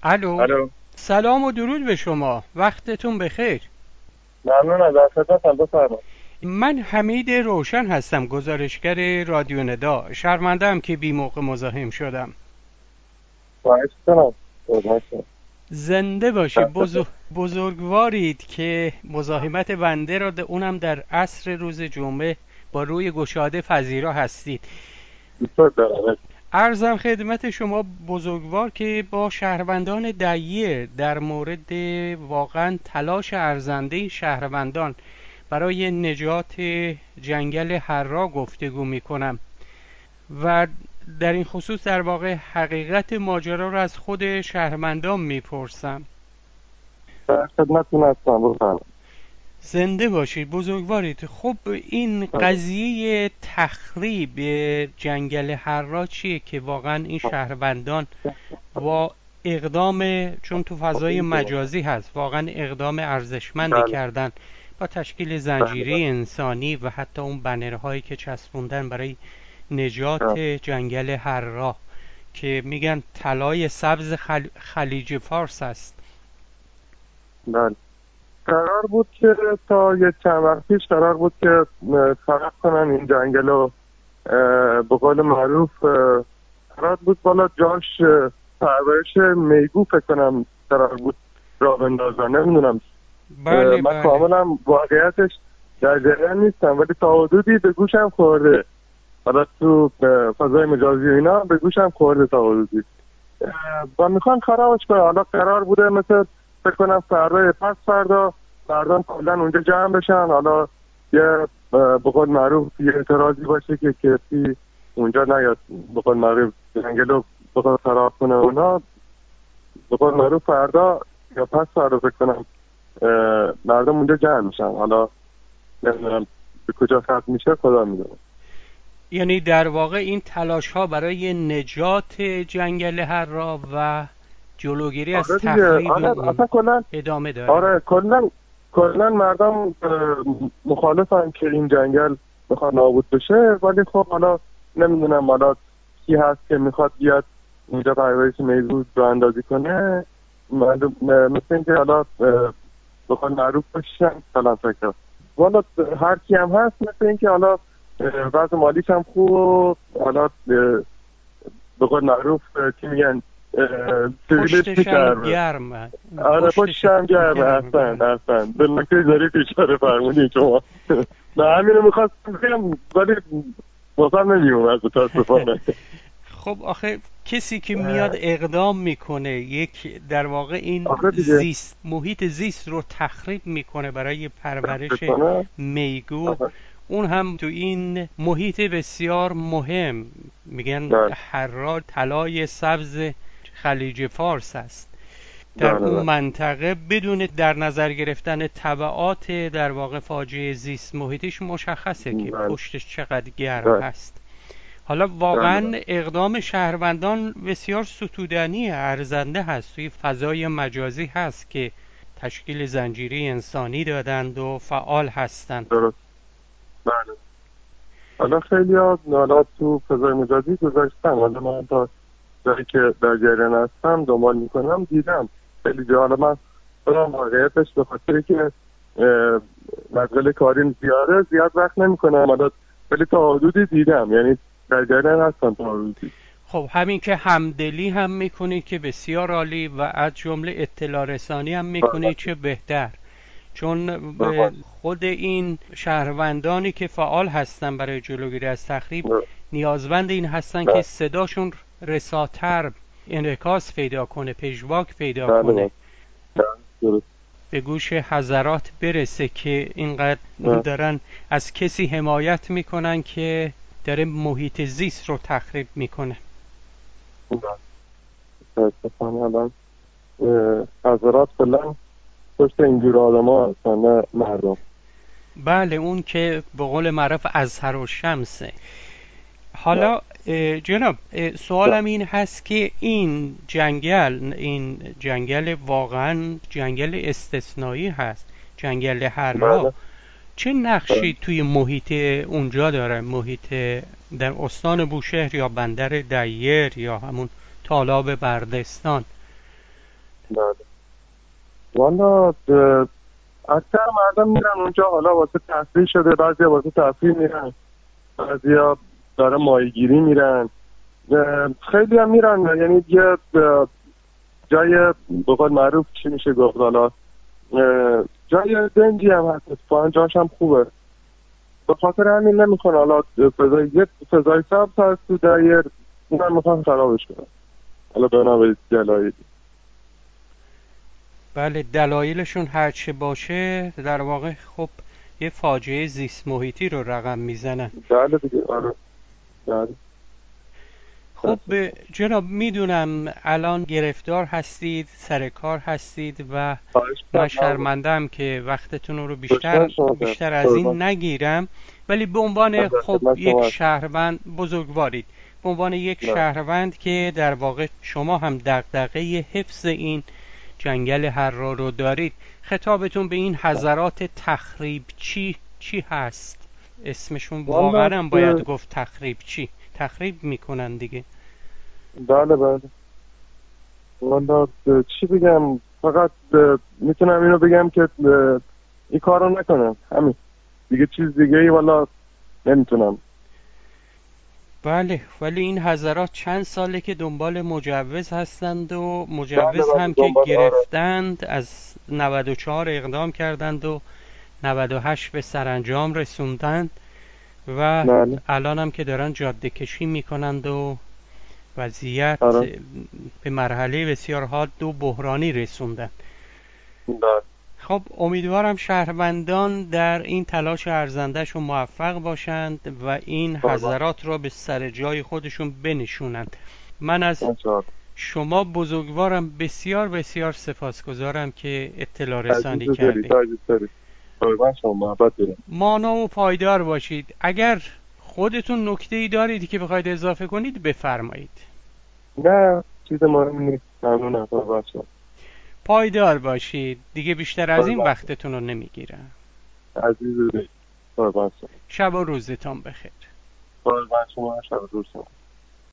الو. الو. سلام و درود به شما، وقتتون بخیر. ممنونم، در خدمتم. بفرمایید. من حمید روشن هستم، گزارشگر رادیو ندا. شرمنده‌ام که بی موقع مزاحم شدم. خواهش کنم. قربان شما. زنده باشید. دست در. بزرگوارید که مزاحمت بنده را اونم در عصر روز جمعه با روی گشاده پذیرا هستید. دوست دارم. عرضم خدمت شما بزرگوار که با شهروندان دیر در مورد واقعا تلاش ارزنده شهروندان برای نجات جنگل حرا گفتگو می کنم و در این خصوص در واقع حقیقت ماجرا را از خود شهروندان می پرسم. در خدمتتون هستم. بفرمایید. زنده باشید بزرگوارید. خب این قضیه تخریب جنگل حرا چیه که واقعا این شهروندان با اقدام، چون تو فضای مجازی هست، واقعا اقدام ارزشمندی بله. کردن با تشکیل بله. زنجیره انسانی و حتی اون بنرهایی که چسبوندن برای نجات بله. جنگل حرا که میگن طلای سبز خلیج فارس است. بله. قرار بود که تا یک چند وقت پیش قرار بود که خلق کنن این جنگل رو. به قول معروف قرار بود بالا جاش پرورش میگو فکر کنم قرار بود راه بندازن. نمیدونم. بله من بله. کاملا واقعیتش در جریان نیستم، ولی تا حدودی به گوشم خورده. حالا تو فضای مجازی و اینا به گوشم خورده تا حدودی. و میخوان خرابش کنن. حالا قرار بوده مثل فکر کنم فردا یا پس فردا مردم کلا اونجا جمع بشن. حالا یه به قول معروف یه اعتراضی باشه که کسی اونجا نیاد به قول معروف جنگل رو بخواد خراب کنه. اونا به قول معروف فردا یا پس فردا فکر کنم مردم اونجا جمع میشن. حالا نمیدونم به کجا ختم میشه، خدا میدونه. یعنی در واقع این تلاش ها برای نجات جنگل حرا و جلوگیری از آره دیگه. تخریب آره اون اصلا کلا. ادامه داره. آره کلا مردم مخالفن که این جنگل بخواد نابود بشه، ولی خب حالا نمیدونم حالا کی هست که میخواد بیاد اونجا پرورش میگو رو اندازی کنه. مثل اینکه حالا بخواد معروف باشن سلام فکر. والا هر کی هم هست مثل اینکه حالا وضع مالیش هم خوب و حالا به قول معروف چی میگن سیبیلش پشتش هم میچربه. گرم. آره پشتش پشتش هم گرمه. اصلا به نکته ظریف اشاره فرمودین شما. نه همینو میخواستم بگم ولی بازم نمیومد متاسفانه. خب آخه کسی که میاد اقدام میکنه، یک در واقع این آخه دیگه زیست، محیط زیست رو تخریب میکنه برای پرورش کنه. میگو، آخه اون هم تو این محیط بسیار مهم، میگن بله حرا طلای سبز خلیج فارس است. در بله اون بله منطقه بدون در نظر گرفتن تبعات در واقع فاجعه زیست محیطیش مشخصه که بله پشتش چقدر گرم بله هست. حالا بله واقعا بله. اقدام شهروندان بسیار ستودنی ارزنده هست، توی فضای مجازی هست که تشکیل زنجیره انسانی دادند و فعال هستند. درست. بله. حالا خیلی ها حالا تو فضای مجازی گذاشتن. حالا من تا جایی که در جریان هستم دنبال میکنم دیدم خیلی جا. حالا من خودم واقعیتش به خاطر که مشغله کاریم زیاد وقت نمیکنم. حالا ولی تا حدودی دیدم، یعنی در جریان هستم تا حدودی. خب همین که همدلی هم میکنید که بسیار عالی و از جمله اطلاع رسانی هم میکنید چه بهتر، چون خود این شهروندانی که فعال هستن برای جلوگیری از تخریب نیازمند این هستن که صداشون رساتر انعکاس پیدا کنه، پژواک پیدا کنه، به گوش حضرات برسه که اینقدر دارن از کسی حمایت میکنن که داره محیط زیست رو تخریب میکنه. الان حضرات کلا پشت اینجور آدم ها هستن، نه مردم. بله، اون که به قول معروف ازهر و شمسه. حالا جناب، سوالم این هست که این جنگل واقعا جنگل استثنایی هست، جنگل حرا. چه نقشی توی محیط اونجا داره؟ محیط در استان بوشهر یا بندر دیر یا همون تالاب بردستان؟ بله. والا اکثر مردم میرن اونجا، حالا واسه تفریح شده، بعضی واسه تفریح میرن، بعضی ها داره ماهیگیری میرن، خیلی هم میرن. یعنی یه جای به قول معروف چی میشه گفت، حالا جای دنجی هم هست، اتفاقا جاش هم خوبه. به خاطر همین نمیخوان حالا فضای سبز هست تو دایر، اونم میخوان خرابش کنن، حالا بنابراین دلایلی. بله، دلایلشون هرچه باشه در واقع خب یه فاجعه زیست محیطی رو رقم میزنن. بله دیگه، آره. بله. خب جناب، میدونم الان گرفتار هستید، سر کار هستید و خواهش من می‌کنم. شرمندم که وقتتون رو دشمن شما بیشتر از قربان. این نگیرم، ولی به عنوان در خب خدمت یک شما هستم. شهروند بزرگوارید، به عنوان یک نه. شهروند که در واقع شما هم دغدغه حفظ این جنگل حرا رو دارید، خطابتون به این حضرات تخریب چی هست؟ اسمشون والا واقعا هم باید گفت تخریب چی؟ تخریب میکنن دیگه. بله بله. والا چی بگم، فقط میتونم اینو بگم که این کار رو نکنم، همین دیگه. چیز دیگه ای والا نمیتونم. بله، ولی این حضرات چند ساله که دنبال مجوز هستند و بله مجوز بله، هم که دنبال، آره. گرفتند، از 94 اقدام کردند و 98 به سرانجام رسوندند و بله. الان هم که دارن جاده کشی میکنند و وضعیت آره. به مرحله بسیار حاد و بحرانی رسوندند. بله. خب امیدوارم شهروندان در این تلاش ارزندهشون موفق باشند و این قربان. حضرات را به سر جای خودشون بنشونند. من از انشاءالله. شما بزرگوارم بسیار بسیار سپاسگزارم که اطلاع عزیز رسانی دلی، کردید. تو عزیز دلی. قربان شما، محبت دارم. مانا و پایدار باشید. اگر خودتون نکته‌ای دارید که بخواید اضافه کنید بفرمایید. نه، چیز مهمی نیست. ممنونم. قربان شما. پایدار باشید. دیگه بیشتر از این قربان. وقتتون رو نمیگیرم. عزیز دلی. قربان شما. شب و روزتان بخیر. قربان شما. شب و روز شما.